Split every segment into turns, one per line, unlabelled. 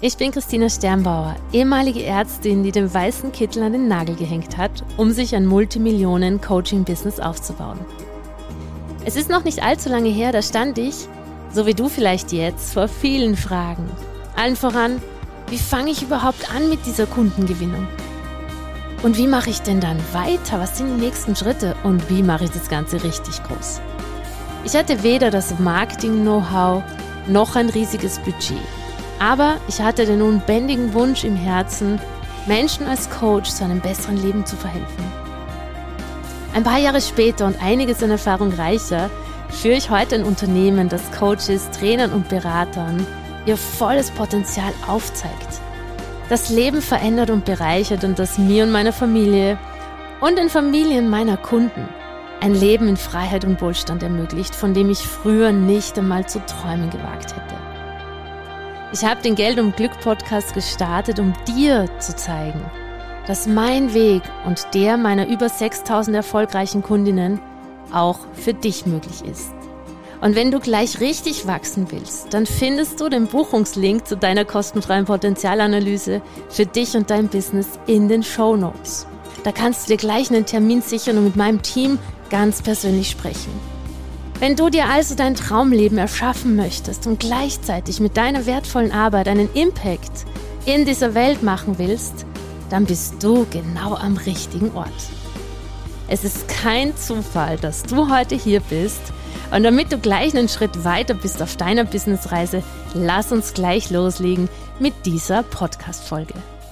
Ich bin Christina Sternbauer, ehemalige Ärztin, die den weißen Kittel an den Nagel gehängt hat, um sich ein Multimillionen-Coaching-Business aufzubauen. Es ist noch nicht allzu lange her, da stand ich, so wie du vielleicht jetzt, vor vielen Fragen. Allen voran, wie fange ich überhaupt an mit dieser Kundengewinnung? Und wie mache ich denn dann weiter? Was sind die nächsten Schritte? Und wie mache ich das Ganze richtig groß? Ich hatte weder das Marketing-Know-how noch ein riesiges Budget. Aber ich hatte den unbändigen Wunsch im Herzen, Menschen als Coach zu einem besseren Leben zu verhelfen. Ein paar Jahre später und einiges an Erfahrung reicher, führe ich heute ein Unternehmen, das Coaches, Trainern und Beratern ihr volles Potenzial aufzeigt, das Leben verändert und bereichert und das mir und meiner Familie und den Familien meiner Kunden ein Leben in Freiheit und Wohlstand ermöglicht, von dem ich früher nicht einmal zu träumen gewagt hätte. Ich habe den Geld und Glück Podcast gestartet, um dir zu zeigen, dass mein Weg und der meiner über 6.000 erfolgreichen Kundinnen auch für dich möglich ist. Und wenn du gleich richtig wachsen willst, dann findest du den Buchungslink zu deiner kostenfreien Potenzialanalyse für dich und dein Business in den Shownotes. Da kannst du dir gleich einen Termin sichern und mit meinem Team ganz persönlich sprechen. Wenn du dir also dein Traumleben erschaffen möchtest und gleichzeitig mit deiner wertvollen Arbeit einen Impact in dieser Welt machen willst, dann bist du genau am richtigen Ort. Es ist kein Zufall, dass du heute hier bist, und damit du gleich einen Schritt weiter bist auf deiner Businessreise, lass uns gleich loslegen mit dieser Podcast-Folge.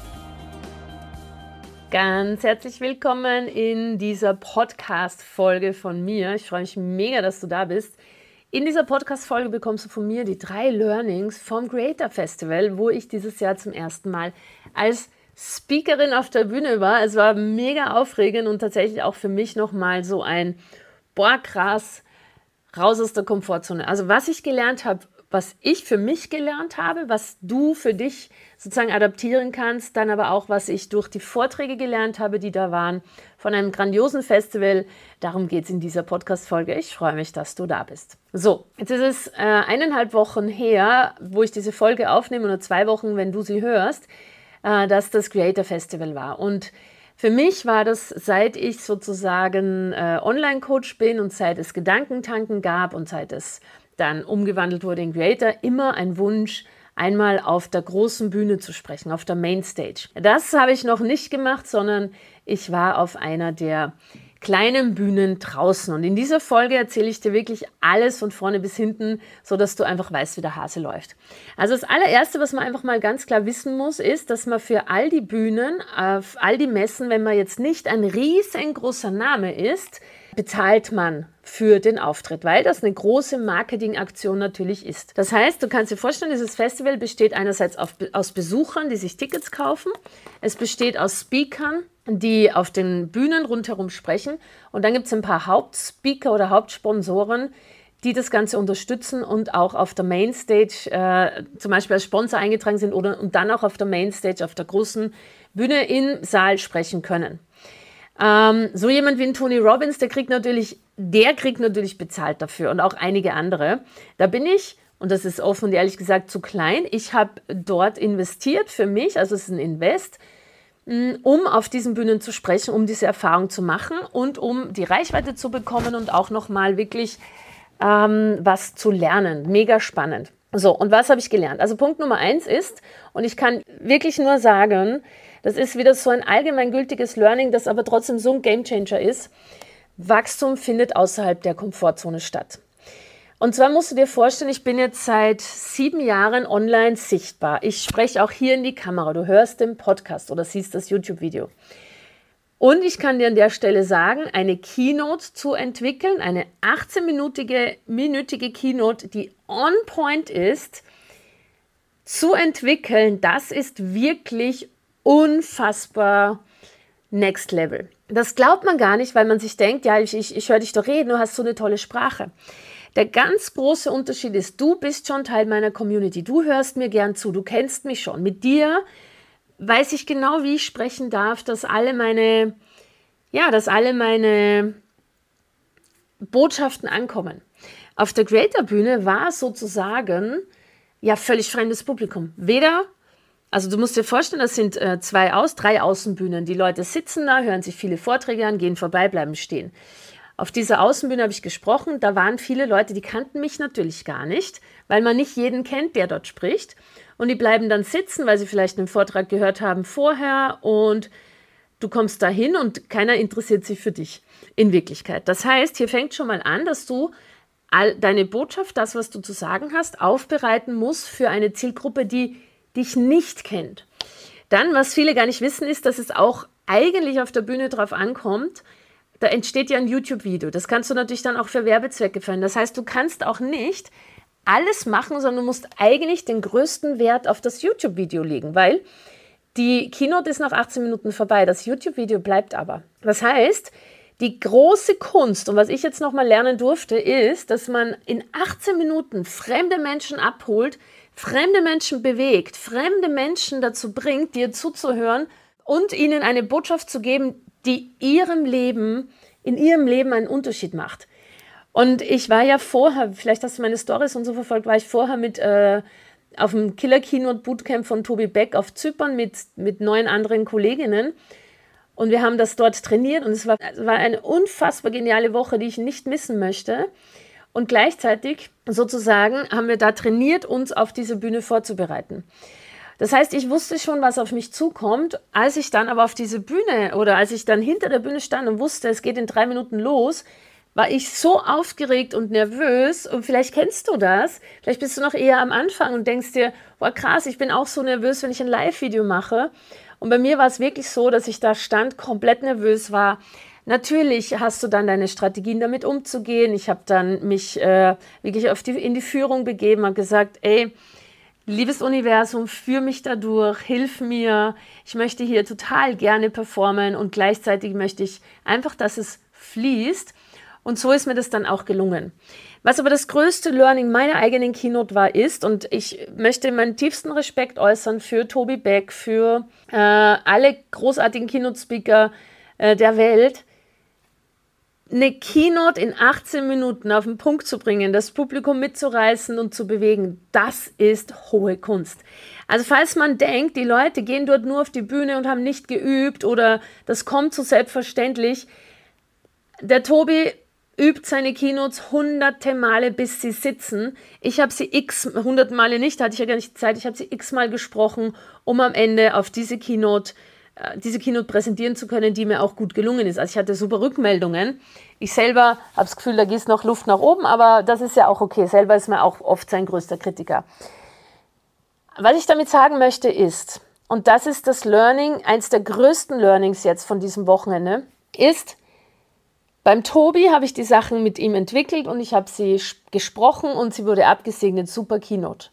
Ganz herzlich willkommen in dieser Podcast-Folge von mir. Ich freue mich mega, dass du da bist. In dieser Podcast-Folge bekommst du von mir die 3 Learnings vom Creator Festival, wo ich dieses Jahr zum ersten Mal als Speakerin auf der Bühne war. Es war mega aufregend und tatsächlich auch für mich nochmal so ein, boah krass, raus aus der Komfortzone. Also was ich gelernt habe, was ich für mich gelernt habe, was du für dich sozusagen adaptieren kannst, dann aber auch, was ich durch die Vorträge gelernt habe, die da waren, von einem grandiosen Festival. Darum geht es in dieser Podcast-Folge. Ich freue mich, dass du da bist. So, jetzt ist es 1,5 Wochen her, wo ich diese Folge aufnehme, oder 2 Wochen, wenn du sie hörst, dass das Creator Festival war. Und für mich war das, seit ich sozusagen Online-Coach bin und seit es Gedankentanken gab und seit es dann umgewandelt wurde in Creator, immer ein Wunsch, einmal auf der großen Bühne zu sprechen, auf der Mainstage. Das habe ich noch nicht gemacht, sondern ich war auf einer der kleinen Bühnen draußen. Und in dieser Folge erzähle ich dir wirklich alles von vorne bis hinten, sodass du einfach weißt, wie der Hase läuft. Also das allererste, was man einfach mal ganz klar wissen muss, ist, dass man für all die Bühnen, auf all die Messen, wenn man jetzt nicht ein riesengroßer Name ist, bezahlt man für den Auftritt, weil das eine große Marketingaktion natürlich ist. Das heißt, du kannst dir vorstellen, dieses Festival besteht einerseits aus Besuchern, die sich Tickets kaufen. Es besteht aus Speakern, die auf den Bühnen rundherum sprechen. Und dann gibt es ein paar Hauptspeaker oder Hauptsponsoren, die das Ganze unterstützen und auch auf der Mainstage zum Beispiel als Sponsor eingetragen sind und dann auch auf der Mainstage, auf der großen Bühne im Saal sprechen können. So jemand wie ein Tony Robbins, der kriegt natürlich bezahlt dafür und auch einige andere. Da bin ich, und das ist offen und ehrlich gesagt zu klein, ich habe dort investiert für mich, also es ist ein Invest, um auf diesen Bühnen zu sprechen, um diese Erfahrung zu machen und um die Reichweite zu bekommen und auch nochmal wirklich was zu lernen. Mega spannend. So, und was habe ich gelernt? Also Punkt Nummer 1 ist, und ich kann wirklich nur sagen, das ist wieder so ein allgemeingültiges Learning, das aber trotzdem so ein Gamechanger ist. Wachstum findet außerhalb der Komfortzone statt. Und zwar musst du dir vorstellen, ich bin jetzt seit 7 Jahren online sichtbar. Ich spreche auch hier in die Kamera. Du hörst den Podcast oder siehst das YouTube-Video. Und ich kann dir an der Stelle sagen, eine Keynote zu entwickeln, eine 18-minütige Keynote, die on point ist, zu entwickeln, das ist wirklich unfassbar next level. Das glaubt man gar nicht, weil man sich denkt, ja, ich höre dich doch reden, du hast so eine tolle Sprache. Der ganz große Unterschied ist, du bist schon Teil meiner Community, du hörst mir gern zu, du kennst mich schon. Mit dir weiß ich genau, wie ich sprechen darf, dass alle meine Botschaften ankommen. Auf der Creator-Bühne war sozusagen ja völlig fremdes Publikum. Weder Also du musst dir vorstellen, das sind drei Außenbühnen. Die Leute sitzen da, hören sich viele Vorträge an, gehen vorbei, bleiben stehen. Auf dieser Außenbühne habe ich gesprochen, da waren viele Leute, die kannten mich natürlich gar nicht, weil man nicht jeden kennt, der dort spricht. Und die bleiben dann sitzen, weil sie vielleicht einen Vortrag gehört haben vorher und du kommst da hin und keiner interessiert sich für dich in Wirklichkeit. Das heißt, hier fängt schon mal an, dass du all deine Botschaft, das, was du zu sagen hast, aufbereiten musst für eine Zielgruppe, die dich nicht kennt. Dann, was viele gar nicht wissen, ist, dass es auch eigentlich auf der Bühne drauf ankommt, da entsteht ja ein YouTube-Video. Das kannst du natürlich dann auch für Werbezwecke verwenden. Das heißt, du kannst auch nicht alles machen, sondern du musst eigentlich den größten Wert auf das YouTube-Video legen, weil die Keynote ist nach 18 Minuten vorbei. Das YouTube-Video bleibt aber. Das heißt, die große Kunst, und was ich jetzt nochmal lernen durfte, ist, dass man in 18 Minuten fremde Menschen abholt, fremde Menschen bewegt, fremde Menschen dazu bringt, dir zuzuhören und ihnen eine Botschaft zu geben, die in ihrem Leben einen Unterschied macht. Und ich war ja vorher, vielleicht hast du meine Stories und so verfolgt, war ich vorher mit auf dem Killer Keynote Bootcamp von Tobi Beck auf Zypern mit 9 anderen Kolleginnen. Und wir haben das dort trainiert und es war eine unfassbar geniale Woche, die ich nicht missen möchte. Und gleichzeitig sozusagen haben wir da trainiert, uns auf diese Bühne vorzubereiten. Das heißt, ich wusste schon, was auf mich zukommt. Als ich dann aber auf diese Bühne oder als ich dann hinter der Bühne stand und wusste, es geht in 3 Minuten los, war ich so aufgeregt und nervös. Und vielleicht kennst du das. Vielleicht bist du noch eher am Anfang und denkst dir, boah krass, ich bin auch so nervös, wenn ich ein Live-Video mache. Und bei mir war es wirklich so, dass ich da stand, komplett nervös war. Natürlich hast du dann deine Strategien, damit umzugehen. Ich habe dann mich wirklich in die Führung begeben, habe gesagt, ey, liebes Universum, führ mich da durch, hilf mir. Ich möchte hier total gerne performen und gleichzeitig möchte ich einfach, dass es fließt. Und so ist mir das dann auch gelungen. Was aber das größte Learning meiner eigenen Keynote war, ist, und ich möchte meinen tiefsten Respekt äußern für Tobi Beck, für alle großartigen Keynote-Speaker der Welt, eine Keynote in 18 Minuten auf den Punkt zu bringen, das Publikum mitzureißen und zu bewegen, das ist hohe Kunst. Also falls man denkt, die Leute gehen dort nur auf die Bühne und haben nicht geübt oder das kommt so selbstverständlich, der Tobi übt seine Keynotes hunderte Male, bis sie sitzen. Ich habe sie 100 Male nicht, hatte ich ja gar nicht Zeit, ich habe sie x-mal gesprochen, um am Ende auf diese Keynote präsentieren zu können, die mir auch gut gelungen ist. Also ich hatte super Rückmeldungen. Ich selber habe das Gefühl, da geht noch Luft nach oben, aber das ist ja auch okay. Selber ist man auch oft sein größter Kritiker. Was ich damit sagen möchte ist, und das ist das Learning, eins der größten Learnings jetzt von diesem Wochenende, ist, beim Tobi habe ich die Sachen mit ihm entwickelt und ich habe sie gesprochen und sie wurde abgesegnet. Super Keynote.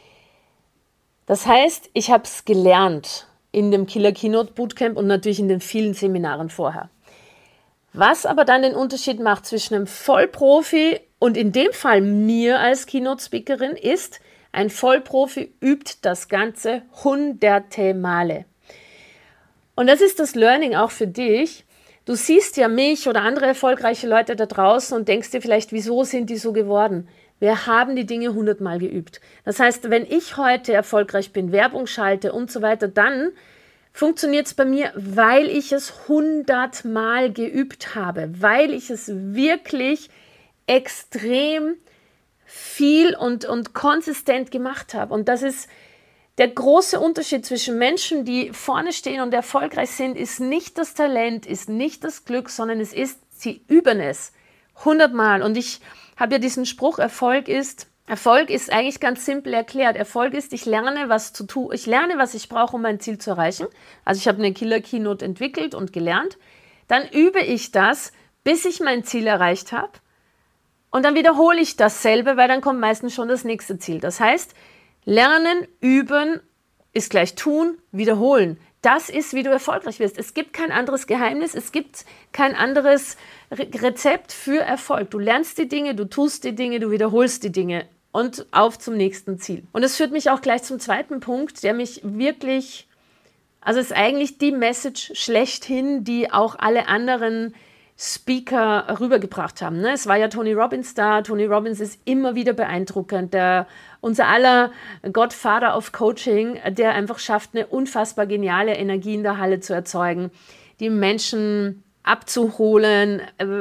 Das heißt, ich habe es gelernt in dem Killer Keynote Bootcamp und natürlich in den vielen Seminaren vorher. Was aber dann den Unterschied macht zwischen einem Vollprofi und in dem Fall mir als Keynote-Speakerin ist, ein Vollprofi übt das Ganze hunderte Male. Und das ist das Learning auch für dich. Du siehst ja mich oder andere erfolgreiche Leute da draußen und denkst dir vielleicht, wieso sind die so geworden? Wir haben die Dinge 100-mal geübt. Das heißt, wenn ich heute erfolgreich bin, Werbung schalte und so weiter, dann funktioniert es bei mir, weil ich es 100-mal geübt habe, weil ich es wirklich extrem viel und konsistent gemacht habe. Und das ist der große Unterschied zwischen Menschen, die vorne stehen und erfolgreich sind, ist nicht das Talent, ist nicht das Glück, sondern sie üben es 100-mal. Und ich habe ja diesen Spruch, Erfolg ist eigentlich ganz simpel erklärt. Erfolg ist, ich lerne, was zu tun, ich lerne, was ich brauche, um mein Ziel zu erreichen. Also ich habe eine Killer Keynote entwickelt und gelernt. Dann übe ich das, bis ich mein Ziel erreicht habe. Und dann wiederhole ich dasselbe, weil dann kommt meistens schon das nächste Ziel. Das heißt, lernen, üben ist gleich tun, wiederholen. Das ist, wie du erfolgreich wirst. Es gibt kein anderes Geheimnis, es gibt kein anderes Rezept für Erfolg. Du lernst die Dinge, du tust die Dinge, du wiederholst die Dinge und auf zum nächsten Ziel. Und das führt mich auch gleich zum zweiten Punkt, der mich wirklich, also ist eigentlich die Message schlechthin, die auch alle anderen Speaker rübergebracht haben. Ne? Es war ja Tony Robbins da. Tony Robbins ist immer wieder beeindruckend. Unser aller Godfather of Coaching, der einfach schafft, eine unfassbar geniale Energie in der Halle zu erzeugen, die Menschen abzuholen,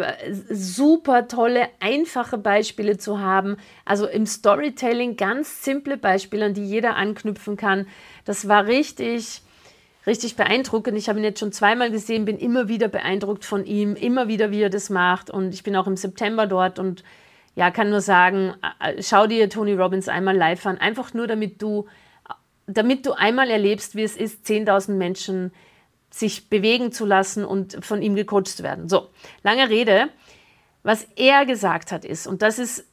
super tolle, einfache Beispiele zu haben. Also im Storytelling ganz simple Beispiele, an die jeder anknüpfen kann. Das war richtig beeindruckend. Ich habe ihn jetzt schon zweimal gesehen, bin immer wieder beeindruckt von ihm, immer wieder, wie er das macht. Und ich bin auch im September dort und ja, kann nur sagen, schau dir Tony Robbins einmal live an. Einfach nur, damit du einmal erlebst, wie es ist, 10.000 Menschen sich bewegen zu lassen und von ihm gecoacht zu werden. So, lange Rede. Was er gesagt hat ist, und das ist,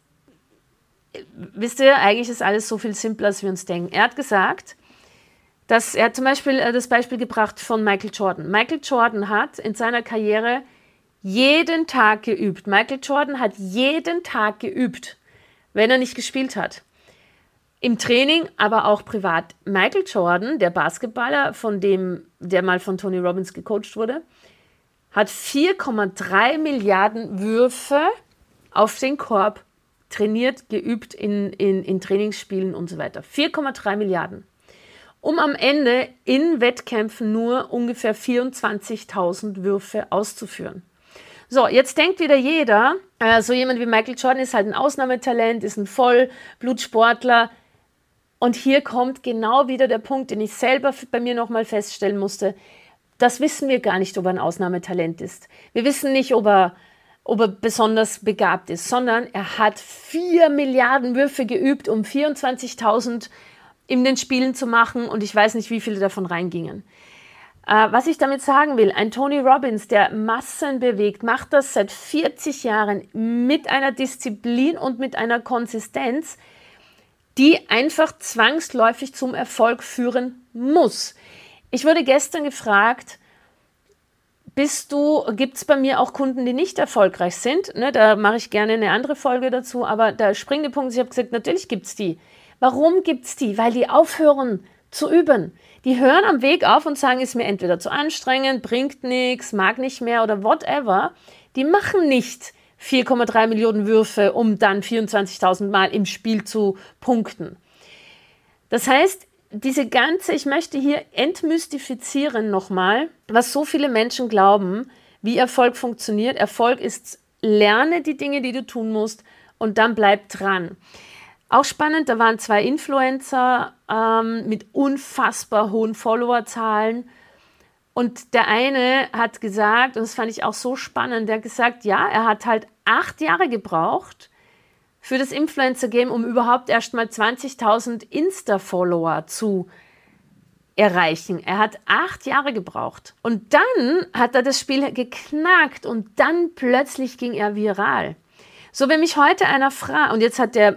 wisst ihr, eigentlich ist alles so viel simpler, als wir uns denken. Er hat gesagt, dass er zum Beispiel das Beispiel gebracht von Michael Jordan. Michael Jordan hat in seiner Karriere jeden Tag geübt. Michael Jordan hat jeden Tag geübt, wenn er nicht gespielt hat. Im Training, aber auch privat. Michael Jordan, der Basketballer, der mal von Tony Robbins gecoacht wurde, hat 4,3 Milliarden Würfe auf den Korb trainiert, geübt in Trainingsspielen und so weiter. 4,3 Milliarden. Um am Ende in Wettkämpfen nur ungefähr 24.000 Würfe auszuführen. So, jetzt denkt wieder jeder, so jemand wie Michael Jordan ist halt ein Ausnahmetalent, ist ein Vollblutsportler. Und hier kommt genau wieder der Punkt, den ich selber bei mir nochmal feststellen musste. Das wissen wir gar nicht, ob er ein Ausnahmetalent ist. Wir wissen nicht, ob er besonders begabt ist, sondern er hat 4 Milliarden Würfe geübt, um 24.000 in den Spielen zu machen und ich weiß nicht, wie viele davon reingingen. Was ich damit sagen will, ein Tony Robbins, der Massen bewegt, macht das seit 40 Jahren mit einer Disziplin und mit einer Konsistenz, die einfach zwangsläufig zum Erfolg führen muss. Ich wurde gestern gefragt, gibt es bei mir auch Kunden, die nicht erfolgreich sind? Ne, da mache ich gerne eine andere Folge dazu, aber der springende Punkt ist, ich habe gesagt, natürlich gibt es die. Warum gibt es die? Weil die aufhören zu üben. Die hören am Weg auf und sagen, ist mir entweder zu anstrengend, bringt nichts, mag nicht mehr oder whatever. Die machen nicht 4,3 Millionen Würfe, um dann 24.000 Mal im Spiel zu punkten. Das heißt, ich möchte hier entmystifizieren nochmal, was so viele Menschen glauben, wie Erfolg funktioniert. Erfolg ist, lerne die Dinge, die du tun musst und dann bleib dran. Auch spannend, da waren 2 Influencer mit unfassbar hohen Followerzahlen. Und der eine hat gesagt, und das fand ich auch so spannend, der hat gesagt, ja, er hat halt 8 Jahre gebraucht für das Influencer-Game, um überhaupt erst mal 20.000 Insta-Follower zu erreichen. Er hat 8 Jahre gebraucht. Und dann hat er das Spiel geknackt und dann plötzlich ging er viral. So, wenn mich heute einer fragt, und jetzt hat der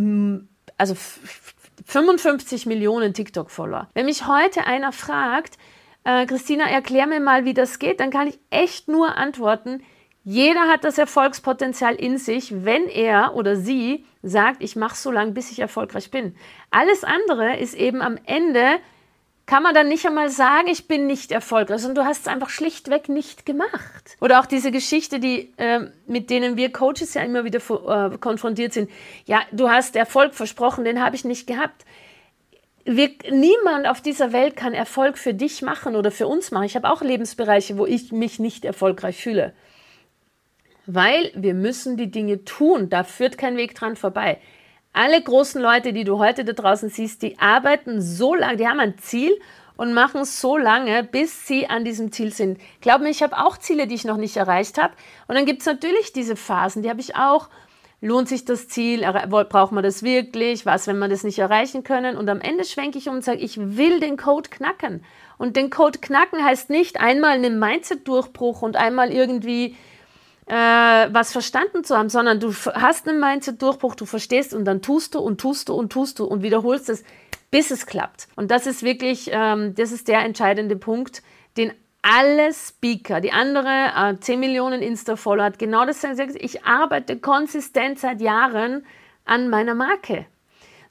55 Millionen TikTok-Follower, wenn mich heute einer fragt, Christina, erklär mir mal, wie das geht, dann kann ich echt nur antworten, jeder hat das Erfolgspotenzial in sich, wenn er oder sie sagt, ich mache es so lange, bis ich erfolgreich bin. Alles andere ist eben am Ende, kann man dann nicht einmal sagen, ich bin nicht erfolgreich, sondern du hast es einfach schlichtweg nicht gemacht. Oder auch diese Geschichte, mit denen wir Coaches ja immer wieder konfrontiert sind. Ja, du hast Erfolg versprochen, den habe ich nicht gehabt. Niemand auf dieser Welt kann Erfolg für dich machen oder für uns machen. Ich habe auch Lebensbereiche, wo ich mich nicht erfolgreich fühle. Weil wir müssen die Dinge tun, da führt kein Weg dran vorbei. Alle großen Leute, die du heute da draußen siehst, die arbeiten so lange, die haben ein Ziel und machen es so lange, bis sie an diesem Ziel sind. Glaub mir, ich habe auch Ziele, die ich noch nicht erreicht habe. Und dann gibt es natürlich diese Phasen, die habe ich auch. Lohnt sich das Ziel? Braucht man das wirklich? Was, wenn wir das nicht erreichen können? Und am Ende schwenke ich um und sage, ich will den Code knacken. Und den Code knacken heißt nicht einmal einen Mindset-Durchbruch und einmal irgendwie was verstanden zu haben, sondern du hast einen Mindset-Durchbruch, du verstehst und dann tust du und tust du und tust du und wiederholst es, bis es klappt. Und das ist wirklich, das ist der entscheidende Punkt, den alle Speaker, die andere 10 Millionen Insta-Follower hat genau das gesagt, ich arbeite konsistent seit Jahren an meiner Marke.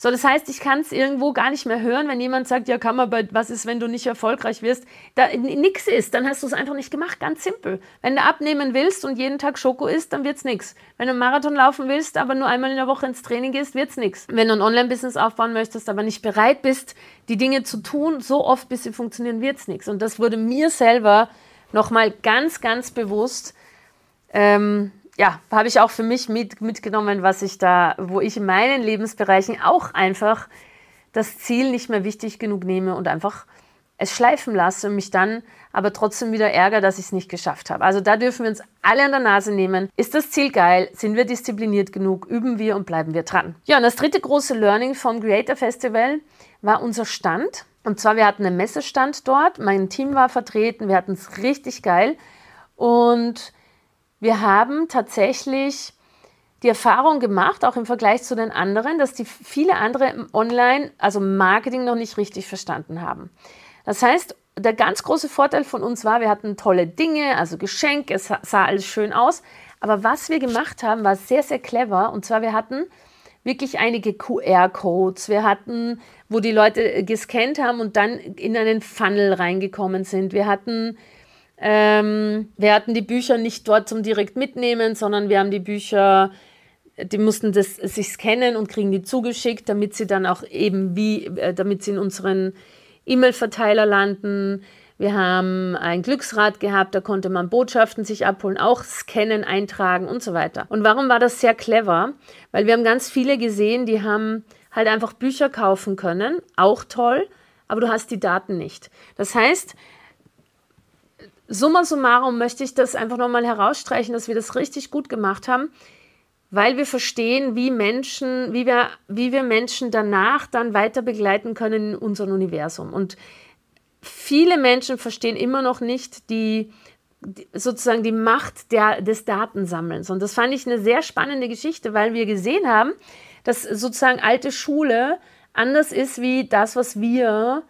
So, das heißt, ich kann es irgendwo gar nicht mehr hören, wenn jemand sagt, ja, was ist, wenn du nicht erfolgreich wirst? Da nichts ist, dann hast du es einfach nicht gemacht, ganz simpel. Wenn du abnehmen willst und jeden Tag Schoko isst, dann wird's nichts. Wenn du einen Marathon laufen willst, aber nur einmal in der Woche ins Training gehst, wird's nichts. Wenn du ein Online-Business aufbauen möchtest, aber nicht bereit bist, die Dinge zu tun, so oft, bis sie funktionieren, wird's nichts. Und das wurde mir selber nochmal ganz, ganz bewusst, habe ich auch für mich mitgenommen, wo ich in meinen Lebensbereichen auch einfach das Ziel nicht mehr wichtig genug nehme und einfach es schleifen lasse und mich dann aber trotzdem wieder ärgere, dass ich es nicht geschafft habe. Also da dürfen wir uns alle an der Nase nehmen. Ist das Ziel geil? Sind wir diszipliniert genug? Üben wir und bleiben wir dran? Ja, und das dritte große Learning vom Creator Festival war unser Stand. Und zwar, wir hatten einen Messestand dort, mein Team war vertreten, wir hatten es richtig geil und wir haben tatsächlich die Erfahrung gemacht, auch im Vergleich zu den anderen, dass die viele andere online, also Marketing, noch nicht richtig verstanden haben. Das heißt, der ganz große Vorteil von uns war, wir hatten tolle Dinge, also Geschenke, es sah alles schön aus. Aber was wir gemacht haben, war sehr, sehr clever. Und zwar, wir hatten wirklich einige QR-Codes. Wir hatten, wo die Leute gescannt haben und dann in einen Funnel reingekommen sind. Wir hatten die Bücher nicht dort zum direkt mitnehmen, sondern wir haben die Bücher, die mussten sich scannen und kriegen die zugeschickt, damit sie dann auch damit sie in unseren E-Mail-Verteiler landen. Wir haben ein Glücksrad gehabt, da konnte man Botschaften sich abholen, auch scannen, eintragen und so weiter. Und warum war das sehr clever? Weil wir haben ganz viele gesehen, die haben halt einfach Bücher kaufen können, auch toll, aber du hast die Daten nicht. Das heißt, summa summarum möchte ich das einfach nochmal herausstreichen, dass wir das richtig gut gemacht haben, weil wir verstehen, wie wir Menschen danach dann weiter begleiten können in unserem Universum. Und viele Menschen verstehen immer noch nicht sozusagen die Macht des Datensammelns. Und das fand ich eine sehr spannende Geschichte, weil wir gesehen haben, dass sozusagen alte Schule anders ist wie das, was wir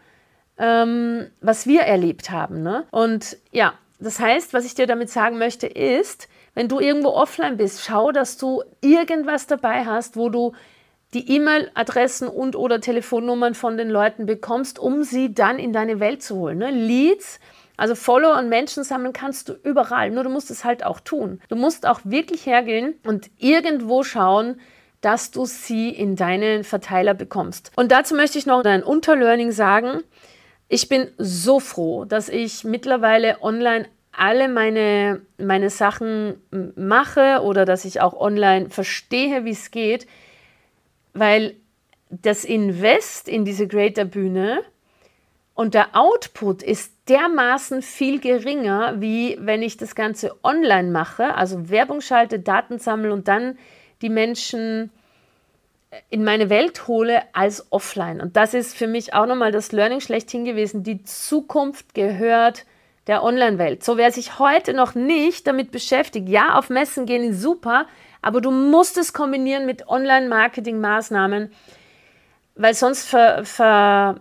erlebt haben. Ne? Und ja, das heißt, was ich dir damit sagen möchte, ist, wenn du irgendwo offline bist, schau, dass du irgendwas dabei hast, wo du die E-Mail-Adressen und/oder Telefonnummern von den Leuten bekommst, um sie dann in deine Welt zu holen. Ne? Leads, also Follower und Menschen sammeln kannst du überall, nur du musst es halt auch tun. Du musst auch wirklich hergehen und irgendwo schauen, dass du sie in deinen Verteiler bekommst. Und dazu möchte ich noch ein Unterlearning sagen. Ich bin so froh, dass ich mittlerweile online alle meine Sachen mache oder dass ich auch online verstehe, wie es geht, weil das Invest in diese Creator-Bühne und der Output ist dermaßen viel geringer, wie wenn ich das Ganze online mache, also Werbung schalte, Daten sammle und dann die Menschen in meine Welt hole als offline. Und das ist für mich auch nochmal das Learning schlechthin gewesen. Die Zukunft gehört der Online-Welt. So, wer sich heute noch nicht damit beschäftigt, ja, auf Messen gehen ist super, aber du musst es kombinieren mit Online-Marketing-Maßnahmen, weil sonst man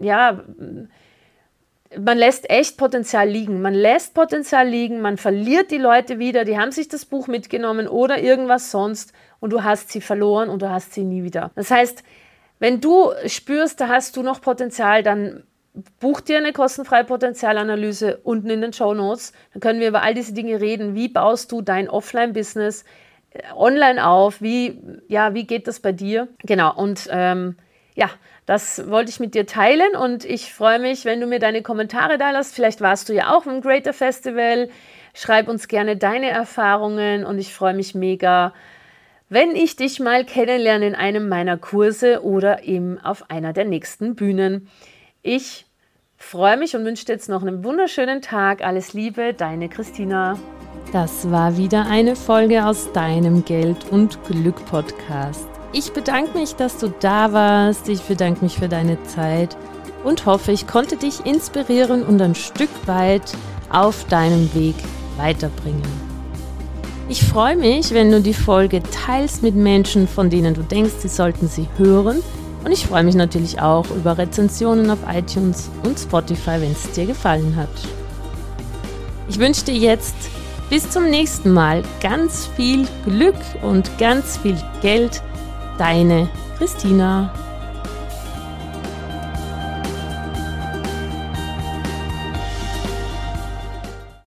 lässt echt Potenzial liegen. Man lässt Potenzial liegen, man verliert die Leute wieder, die haben sich das Buch mitgenommen oder irgendwas sonst und du hast sie verloren und du hast sie nie wieder. Das heißt, wenn du spürst, da hast du noch Potenzial, dann buch dir eine kostenfreie Potenzialanalyse unten in den Shownotes. Dann können wir über all diese Dinge reden. Wie baust du dein Offline-Business online auf? Wie geht das bei dir? Genau, und das wollte ich mit dir teilen und ich freue mich, wenn du mir deine Kommentare da lässt. Vielleicht warst du ja auch im Creator Festival. Schreib uns gerne deine Erfahrungen und ich freue mich mega, wenn ich dich mal kennenlerne in einem meiner Kurse oder eben auf einer der nächsten Bühnen. Ich freue mich und wünsche dir jetzt noch einen wunderschönen Tag. Alles Liebe, deine Christina.
Das war wieder eine Folge aus deinem Geld- und Glück-Podcast. Ich bedanke mich, dass du da warst. Ich bedanke mich für deine Zeit und hoffe, ich konnte dich inspirieren und ein Stück weit auf deinem Weg weiterbringen. Ich freue mich, wenn du die Folge teilst mit Menschen, von denen du denkst, sie sollten sie hören. Und ich freue mich natürlich auch über Rezensionen auf iTunes und Spotify, wenn es dir gefallen hat. Ich wünsche dir jetzt bis zum nächsten Mal ganz viel Glück und ganz viel Geld. Deine Christina.